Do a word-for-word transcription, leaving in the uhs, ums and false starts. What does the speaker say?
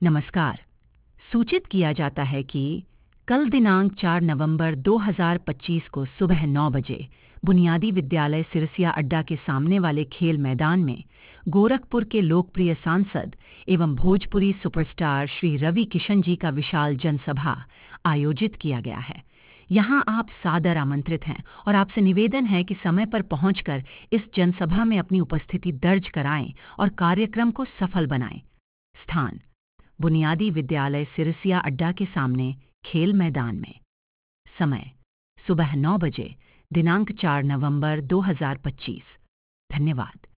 नमस्कार। सूचित किया जाता है कि कल दिनांक चार नवंबर दो हज़ार पच्चीस को सुबह नौ बजे बुनियादी विद्यालय सिरसिया अड्डा के सामने वाले खेल मैदान में गोरखपुर के लोकप्रिय सांसद एवं भोजपुरी सुपरस्टार श्री रवि किशन जी का विशाल जनसभा आयोजित किया गया है। यहां आप सादर आमंत्रित हैं और आपसे निवेदन है कि समय पर पहुंचकर इस जनसभा में अपनी उपस्थिति दर्ज कराएं और कार्यक्रम को सफल बनाएं। स्थान: बुनियादी विद्यालय सिरसिया अड्डा के सामने खेल मैदान में। समय: सुबह नौ बजे, दिनांक चार नवंबर दो हज़ार पच्चीस। धन्यवाद।